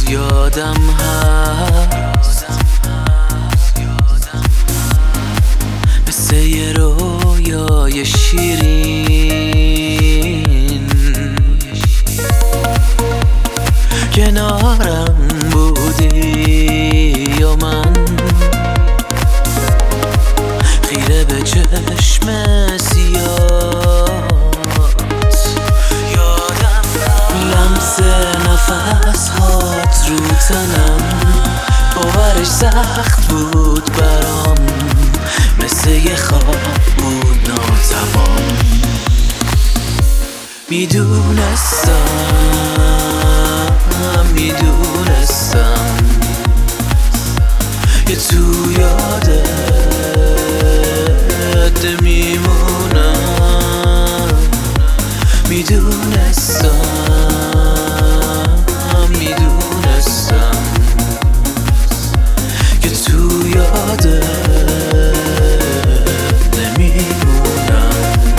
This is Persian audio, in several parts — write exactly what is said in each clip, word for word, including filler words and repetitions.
یادم هست مثل یه رویای شیرین کنارم بودی و من خیره به چشم سیاهت. یادم لمس نفس هات رو تنم، باورش سخت بود برام، مثل یه خواب بود ناتمام. میدونستم میدونستم که تو یادت میمونم. میدونستم میدونستم که تو یادت نمیمونم.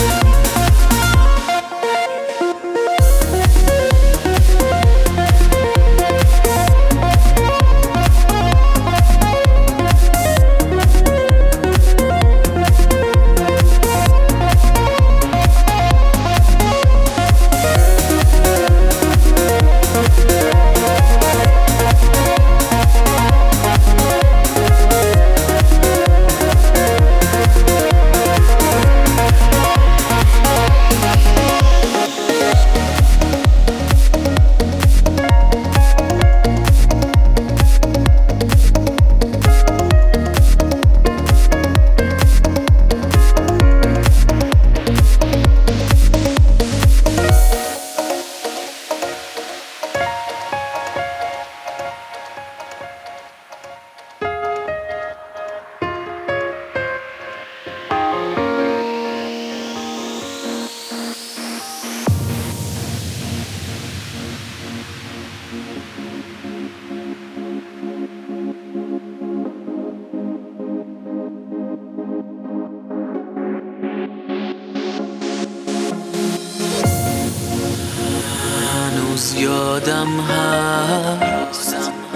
هنوز یادم هست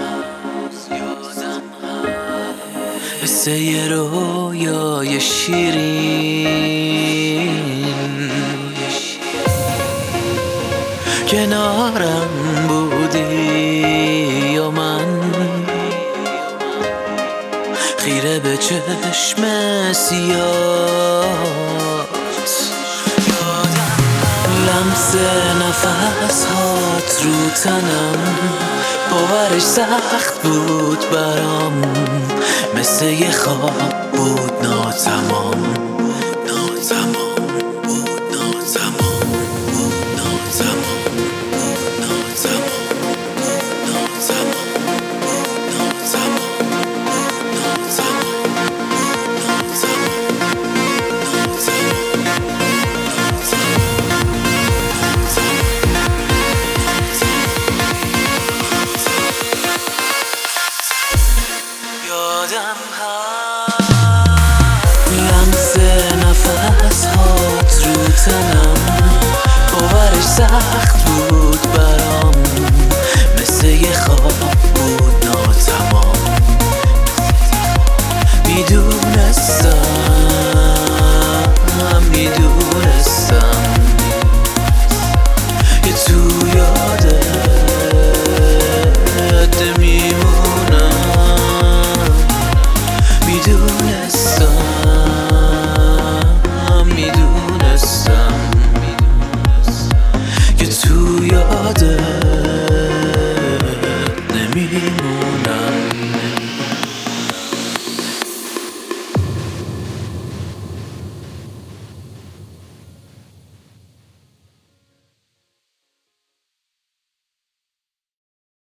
مثل یه رویای شیرین کنارم بودی و من خیره به چشم سیاهت. لمس نفس هات رو تنم، باورش سخت بود برام، مثل یه خواب بود ناتمام.